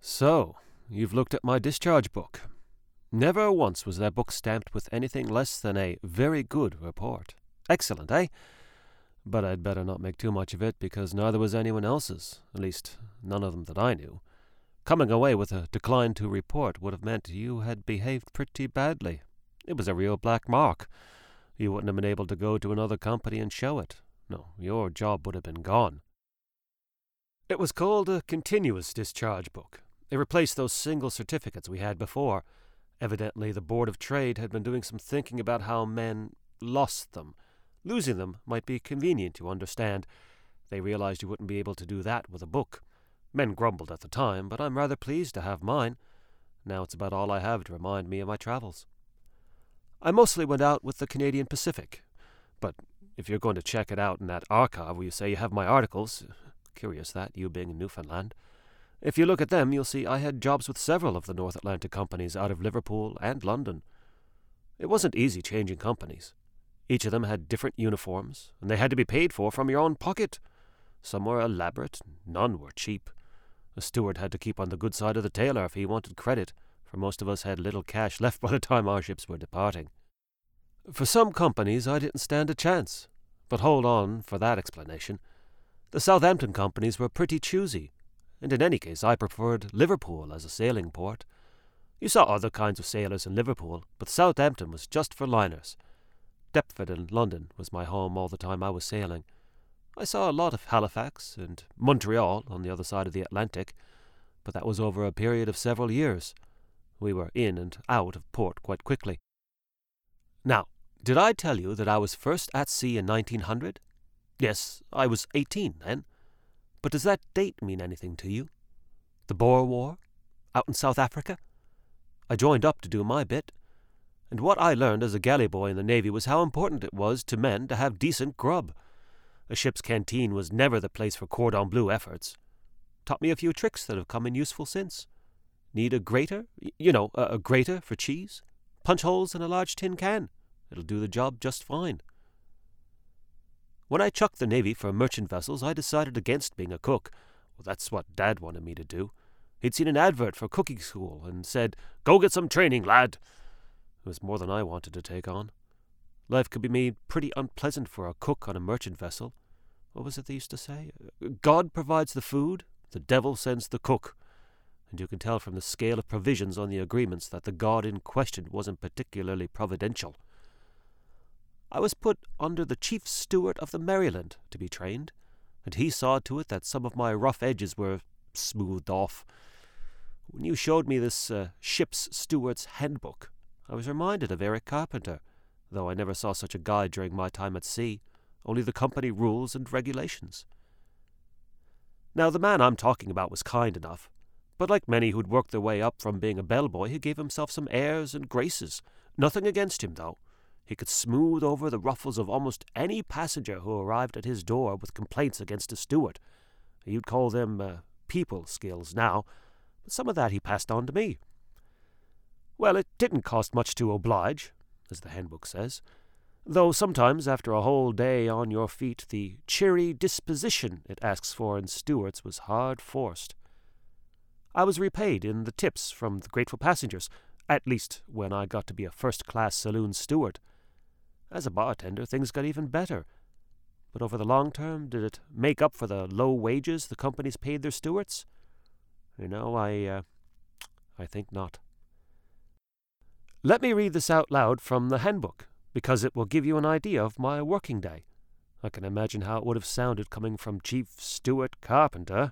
So, you've looked at my discharge book. Never once was that book stamped with anything less than a very good report. Excellent, eh? But I'd better not make too much of it, because neither was anyone else's, at least none of them that I knew. Coming away with a decline to report would have meant you had behaved pretty badly. It was a real black mark. You wouldn't have been able to go to another company and show it. No, your job would have been gone. It was called a continuous discharge book. It replaced those single certificates we had before. Evidently, the Board of Trade had been doing some thinking about how men lost them. Losing them might be convenient, you understand. They realized you wouldn't be able to do that with a book. Men grumbled at the time, but I'm rather pleased to have mine. Now it's about all I have to remind me of my travels. I mostly went out with the Canadian Pacific. But if you're going to check it out in that archive where you say you have my articles, curious that, you being in Newfoundland, if you look at them, you'll see I had jobs with several of the North Atlantic companies out of Liverpool and London. It wasn't easy changing companies. Each of them had different uniforms, and they had to be paid for from your own pocket. Some were elaborate, none were cheap. A steward had to keep on the good side of the tailor if he wanted credit, for most of us had little cash left by the time our ships were departing. For some companies I didn't stand a chance, but hold on for that explanation. The Southampton companies were pretty choosy, and in any case I preferred Liverpool as a sailing port. You saw other kinds of sailors in Liverpool, but Southampton was just for liners. Deptford in London was my home all the time I was sailing. I saw a lot of Halifax and Montreal on the other side of the Atlantic, but that was over a period of several years. We were in and out of port quite quickly. Now, did I tell you that I was first at sea in 1900? Yes, I was 18 then. But does that date mean anything to you? The Boer War? Out in South Africa? I joined up to do my bit, and what I learned as a galley boy in the Navy was how important it was to men to have decent grub. A ship's canteen was never the place for cordon bleu efforts. Taught me a few tricks that have come in useful since. Need a grater? A grater for cheese? Punch holes in a large tin can. It'll do the job just fine. When I chucked the Navy for merchant vessels, I decided against being a cook. Well, that's what Dad wanted me to do. He'd seen an advert for cooking school and said, "Go get some training, lad." It was more than I wanted to take on. Life could be made pretty unpleasant for a cook on a merchant vessel. What was it they used to say? God provides the food, the devil sends the cook. And you can tell from the scale of provisions on the agreements that the God in question wasn't particularly providential. I was put under the chief steward of the Maryland to be trained, and he saw to it that some of my rough edges were smoothed off. When you showed me this ship's steward's handbook, I was reminded of Eric Carpenter, though I never saw such a guide during my time at sea, only the company rules and regulations. Now, the man I'm talking about was kind enough, but like many who'd worked their way up from being a bellboy, he gave himself some airs and graces. Nothing against him, though. He could smooth over the ruffles of almost any passenger who arrived at his door with complaints against a steward. You'd call them people skills now, but some of that he passed on to me. Well, it didn't cost much to oblige, as the handbook says, though sometimes after a whole day on your feet the cheery disposition it asks for in stewards was hard forced. I was repaid in the tips from the grateful passengers, at least when I got to be a first-class saloon steward. As a bartender, things got even better. But over the long term, did it make up for the low wages the companies paid their stewards? I think not. Let me read this out loud from the handbook, because it will give you an idea of my working day. I can imagine how it would have sounded coming from Chief Steward Carpenter.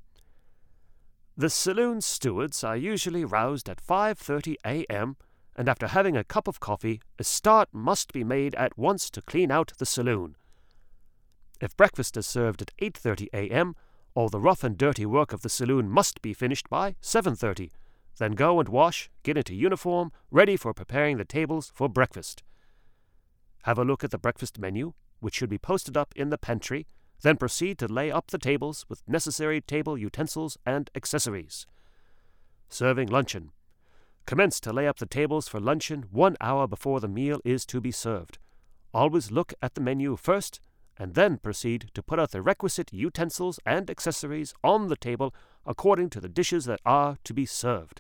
The saloon stewards are usually roused at 5:30 a.m., and after having a cup of coffee, a start must be made at once to clean out the saloon. If breakfast is served at 8:30 a.m., all the rough and dirty work of the saloon must be finished by 7:30. Then go and wash, get into uniform, ready for preparing the tables for breakfast. Have a look at the breakfast menu, which should be posted up in the pantry, then proceed to lay up the tables with necessary table utensils and accessories. Serving luncheon. Commence to lay up the tables for luncheon 1 hour before the meal is to be served. Always look at the menu first, and then proceed to put out the requisite utensils and accessories on the table according to the dishes that are to be served.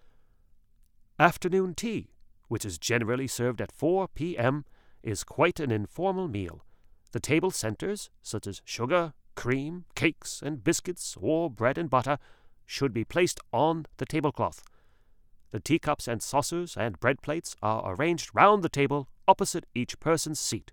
Afternoon tea, which is generally served at 4 p.m., is quite an informal meal. The table centers, such as sugar, cream, cakes, and biscuits, or bread and butter, should be placed on the tablecloth. The teacups and saucers and bread plates are arranged round the table opposite each person's seat.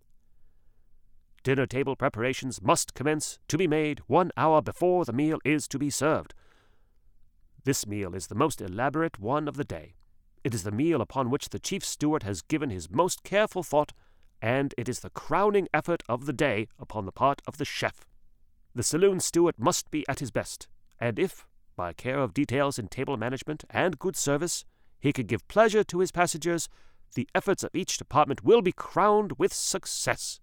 Dinner table preparations must commence to be made 1 hour before the meal is to be served. This meal is the most elaborate one of the day. It is the meal upon which the chief steward has given his most careful thought, and it is the crowning effort of the day upon the part of the chef. The saloon steward must be at his best, and if, by care of details in table management and good service, he can give pleasure to his passengers, the efforts of each department will be crowned with success.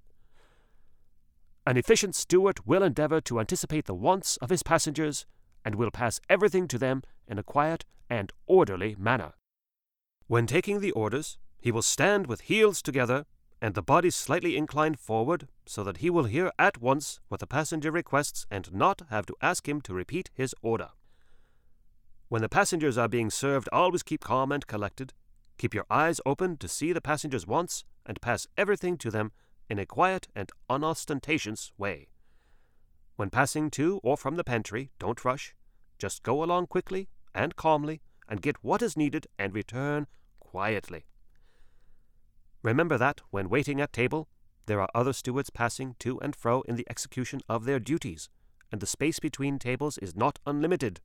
An efficient steward will endeavor to anticipate the wants of his passengers, and will pass everything to them in a quiet and orderly manner. When taking the orders, he will stand with heels together and the body slightly inclined forward so that he will hear at once what the passenger requests and not have to ask him to repeat his order. When the passengers are being served, always keep calm and collected. Keep your eyes open to see the passengers' wants and pass everything to them in a quiet and unostentatious way. When passing to or from the pantry, don't rush. Just go along quickly and calmly and get what is needed and return quietly. Remember that, when waiting at table, there are other stewards passing to and fro in the execution of their duties, and the space between tables is not unlimited.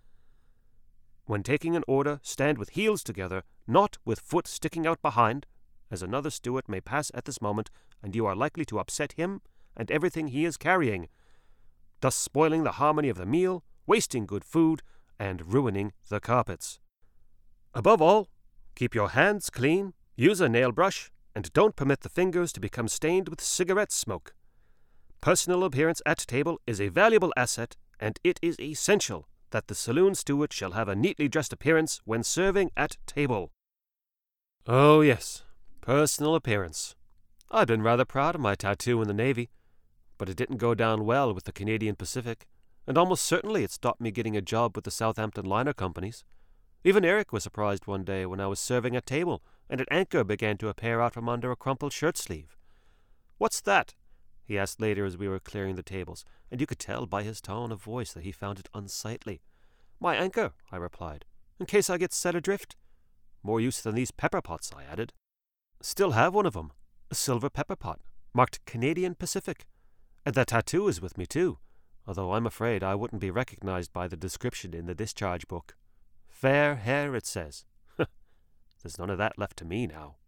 When taking an order, stand with heels together, not with foot sticking out behind, as another steward may pass at this moment, and you are likely to upset him and everything he is carrying, thus spoiling the harmony of the meal, wasting good food, and ruining the carpets. Above all, keep your hands clean, use a nail brush, and don't permit the fingers to become stained with cigarette smoke. Personal appearance at table is a valuable asset, and it is essential that the saloon steward shall have a neatly dressed appearance when serving at table. Oh yes, personal appearance. I've been rather proud of my tattoo in the Navy, but it didn't go down well with the Canadian Pacific, and almost certainly it stopped me getting a job with the Southampton liner companies. Even Eric was surprised one day when I was serving at table, and an anchor began to appear out from under a crumpled shirt sleeve. "What's that?" he asked later as we were clearing the tables, and you could tell by his tone of voice that he found it unsightly. "My anchor," I replied, "in case I get set adrift." "More use than these pepper pots," I added. "Still have one of 'em, a silver pepper pot, marked Canadian Pacific, and that tattoo is with me too, although I'm afraid I wouldn't be recognized by the description in the discharge book. Fair hair, it says. There's none of that left to me now."